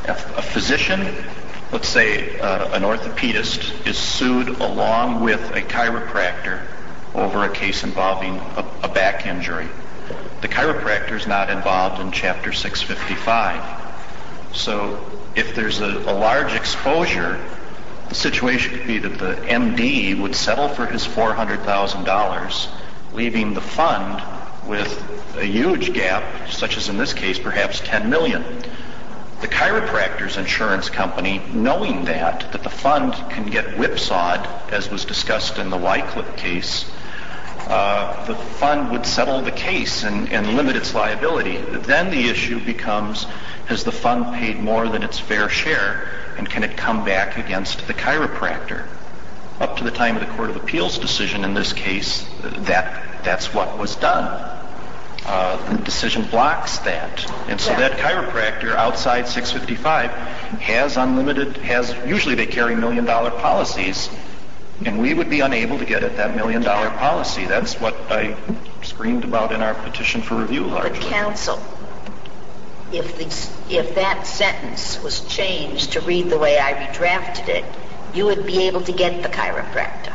If a physician, let's say uh, an orthopedist, is sued along with a chiropractor over a case involving a, a back injury, the chiropractor is not involved in Chapter six fifty-five. So if there's a, a large exposure, the situation could be that the M D would settle for his four hundred thousand dollars, leaving the fund with a huge gap, such as in this case, perhaps ten million dollars. The chiropractor's insurance company, knowing that, that the fund can get whipsawed, as was discussed in the Wycliffe case, uh, the fund would settle the case and, and limit its liability. Then the issue becomes, has the fund paid more than its fair share, and can it come back against the chiropractor? Up to the time of the Court of Appeals decision in this case, that that's what was done. Uh, the decision blocks that. And so that chiropractor outside six fifty-five has unlimited, has, usually they carry million dollar policies, and we would be unable to get at that million dollar policy. That's what I screamed about in our petition for review largely. But counsel, if, the, if that sentence was changed to read the way I redrafted it, you would be able to get the chiropractor.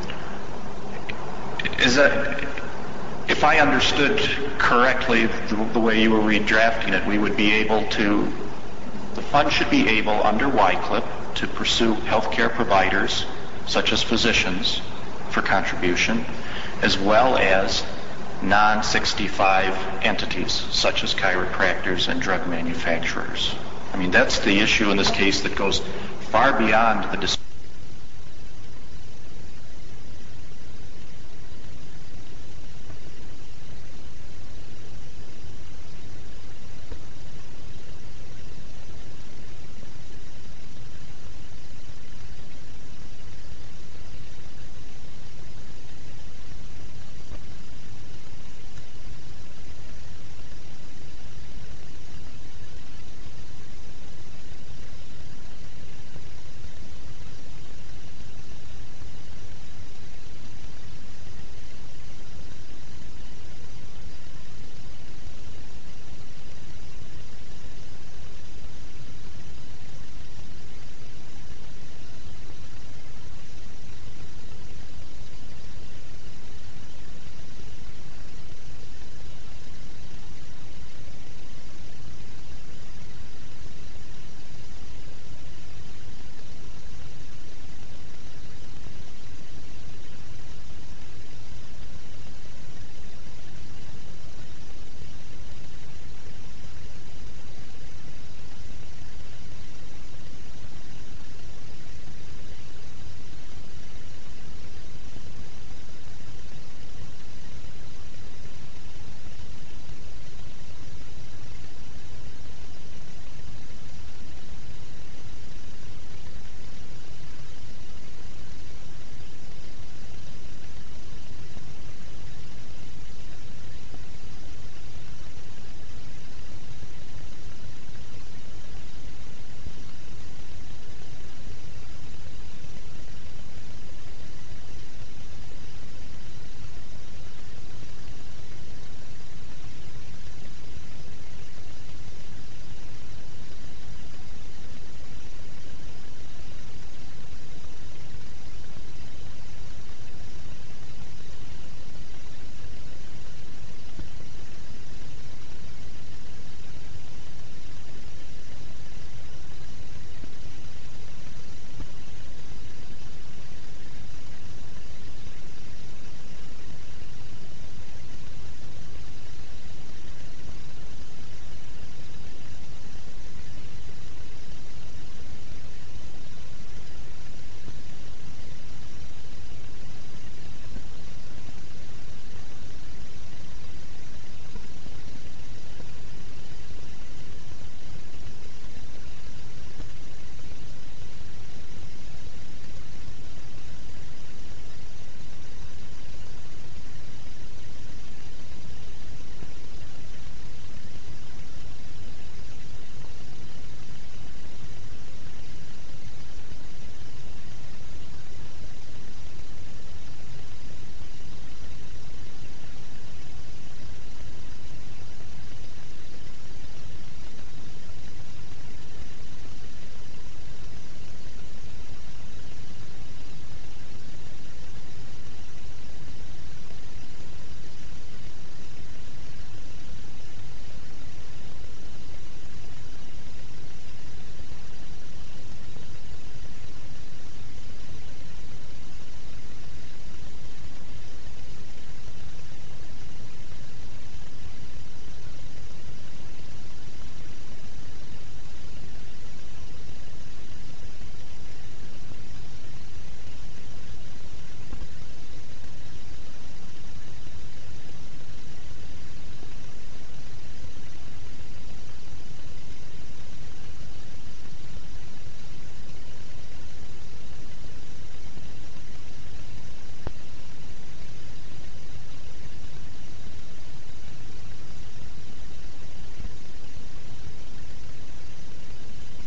Is that... If I understood correctly the, the way you were redrafting it, we would be able to, the fund should be able, under Wycliffe, to pursue healthcare providers, such as physicians, for contribution, as well as non sixty-five entities, such as chiropractors and drug manufacturers. I mean, that's the issue in this case that goes far beyond the decision.